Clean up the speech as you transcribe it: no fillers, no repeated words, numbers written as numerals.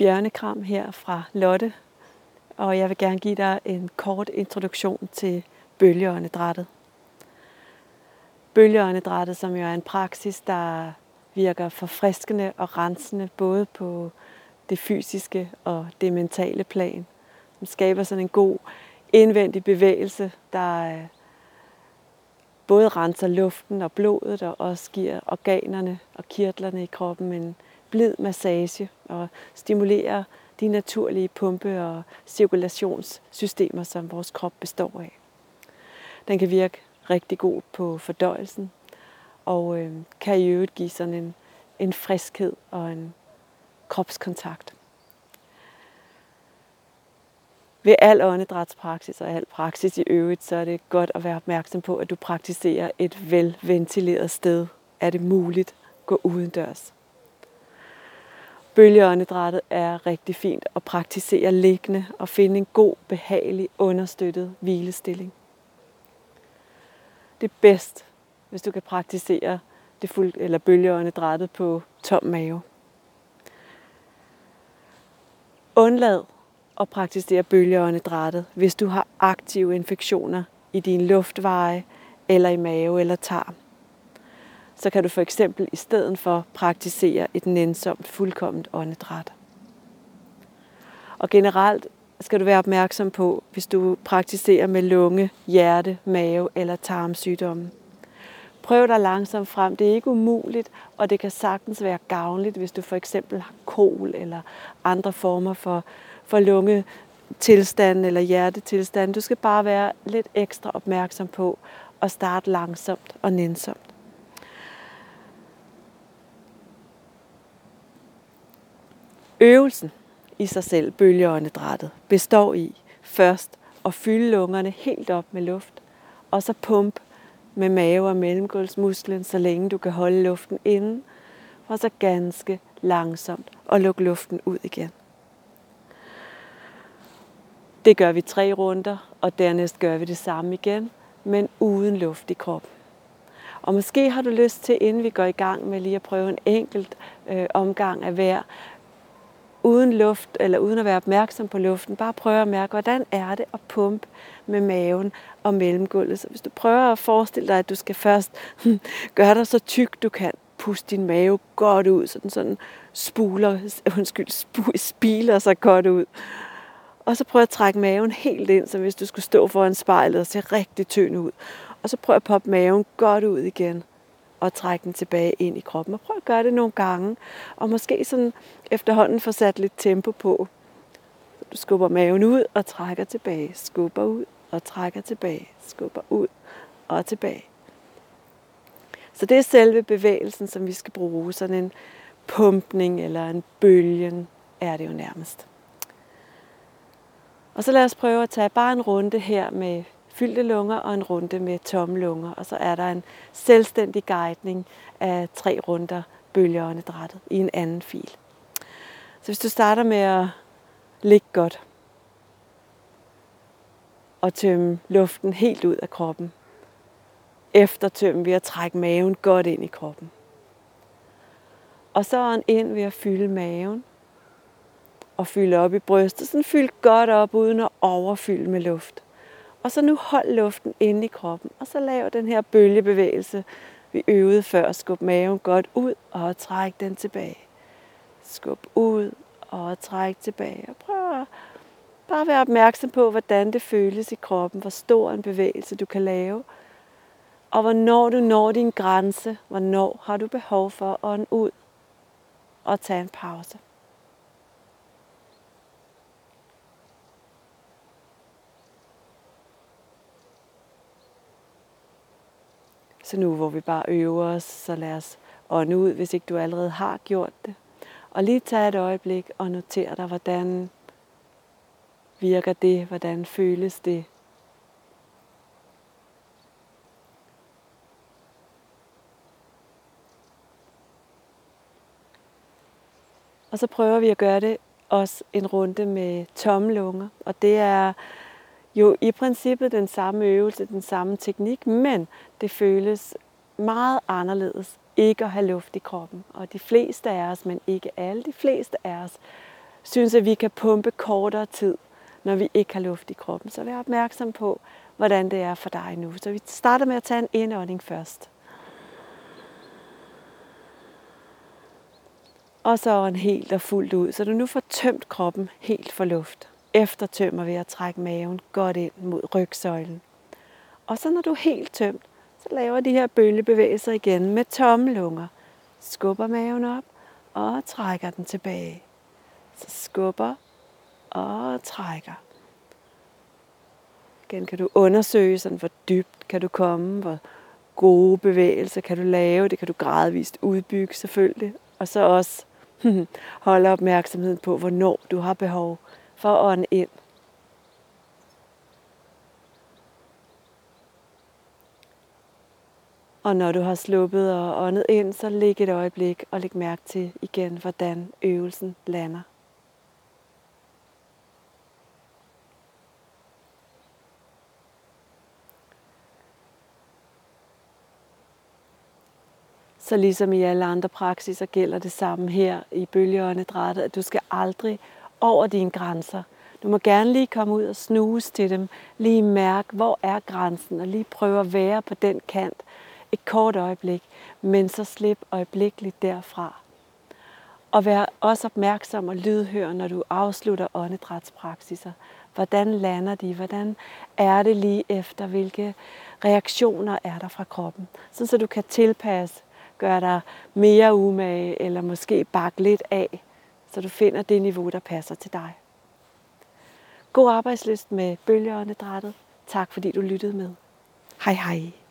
bjørnekram her fra Lotte, og jeg vil gerne give dig en kort introduktion til bølgeåndedrættet. Bølgeåndedrættet, som jo er en praksis, der virker forfriskende og rensende både på det fysiske og det mentale plan. Den skaber sådan en god indvendig bevægelse, der både renser luften og blodet og også giver organerne og kirtlerne i kroppen en blid massage og stimulerer de naturlige pumpe- og cirkulationssystemer, som vores krop består af. Den kan virke rigtig god på fordøjelsen og kan i øvrigt give sådan en friskhed og en kropskontakt. Ved al åndedrætspraksis og al praksis i øvrigt, så er det godt at være opmærksom på, at du praktiserer et velventileret sted. Er det muligt? Gå udendørs. Bølgeåndedrættet er rigtig fint at praktisere liggende og finde en god, behagelig, understøttet hvilestilling. Det er bedst, hvis du kan praktisere bølgeåndedrættet på tom mave. Undlad at praktisere bølgeåndedrættet, hvis du har aktive infektioner i dine luftveje eller i mave eller tarm. Så kan du for eksempel i stedet for praktisere et nænsomt, fuldkomment åndedræt. Og generelt skal du være opmærksom på, hvis du praktiserer med lunge, hjerte, mave eller tarmsygdomme. Prøv dig langsomt frem. Det er ikke umuligt, og det kan sagtens være gavnligt, hvis du for eksempel har kol eller andre former for lungetilstand eller hjertetilstand. Du skal bare være lidt ekstra opmærksom på at starte langsomt og nænsomt. Øvelsen i sig selv, bølgeåndedrættet, består i først at fylde lungerne helt op med luft, og så pumpe med mave- og mellemgulvsmusklen, så længe du kan holde luften inde, og så ganske langsomt og lukke luften ud igen. Det gør vi 3 runder, og dernæst gør vi det samme igen, men uden luft i kroppen. Og måske har du lyst til, inden vi går i gang med lige at prøve en enkelt omgang af hver, uden luft, eller uden at være opmærksom på luften, bare prøve at mærke, hvordan er det at pumpe med maven og mellemgulvet. Så hvis du prøver at forestille dig, at du skal først gøre dig så tyk du kan, puste din mave godt ud, så den sådan spiler sig godt ud. Og så prøv at trække maven helt ind, så hvis du skulle stå foran spejlet og se rigtig tynd ud. Og så prøv at poppe maven godt ud igen og trække den tilbage ind i kroppen. Og prøv at gøre det nogle gange, og måske sådan efterhånden få sat lidt tempo på. Du skubber maven ud og trækker tilbage, skubber ud og trækker tilbage, skubber ud og tilbage. Så det er selve bevægelsen, som vi skal bruge. Sådan en pumpning eller en bølgen er det jo nærmest. Og så lad os prøve at tage bare en runde her med fyldte lunger og en runde med tomme lunger. Og så er der en selvstændig guidning af 3 runder bølgeåndedrættet i en anden fil. Så hvis du starter med at ligge godt og tømme luften helt ud af kroppen. Eftertømme ved at trække maven godt ind i kroppen. Og så ånd ind ved at fylde maven og fylde op i brystet. Sådan fyld godt op uden at overfylde med luft. Og så nu hold luften inde i kroppen, og så lav den her bølgebevægelse, vi øvede før. Skub maven godt ud og træk den tilbage. Skub ud og træk tilbage. Og prøv at bare være opmærksom på, hvordan det føles i kroppen, hvor stor en bevægelse du kan lave. Og hvornår du når din grænse, hvornår har du behov for at ånde ud og tage en pause. Så nu hvor vi bare øver os, så lad os ånde ud, hvis ikke du allerede har gjort det. Og lige tage et øjeblik og notere dig, hvordan virker det, hvordan føles det. Og så prøver vi at gøre det også en runde med tomme lunger. Og det er jo i princippet den samme øvelse, den samme teknik, men det føles meget anderledes ikke at have luft i kroppen. Og de fleste af os, men ikke alle, de fleste af os, synes, at vi kan pumpe kortere tid, når vi ikke har luft i kroppen. Så vær opmærksom på, hvordan det er for dig nu. Så vi starter med at tage en indånding først. Og så en helt og fuldt ud, så du nu får tømt kroppen helt for luft. Eftertømmer ved at trække maven godt ind mod rygsøjlen. Og så når du er helt tømt, så laver de her bølgebevægelser igen med tomme lunger. Skubber maven op og trækker den tilbage. Så skubber og trækker. Igen kan du undersøge, sådan, hvor dybt kan du komme, hvor gode bevægelser kan du lave. Det kan du gradvist udbygge selvfølgelig. Og så også holde opmærksomheden på, hvornår du har behov for at ånde ind. Og når du har sluppet og åndet ind, så læg et øjeblik og læg mærke til igen, hvordan øvelsen lander. Så ligesom i alle andre praksiser gælder det samme her i bølgeåndedrættet, at du skal aldrig over dine grænser. Du må gerne lige komme ud og snuse til dem, lige mærke, hvor er grænsen, og lige prøve at være på den kant et kort øjeblik, men så slip øjeblikkeligt derfra. Og vær også opmærksom og lydhør, når du afslutter åndedrætspraksiser. Hvordan lander de? Hvordan er det lige efter? Hvilke reaktioner er der fra kroppen? Så du kan tilpasse, gøre dig mere umage, eller måske bakke lidt af, så du finder det niveau, der passer til dig. God arbejdslyst med bølgeåndedrættet. Tak fordi du lyttede med. Hej hej.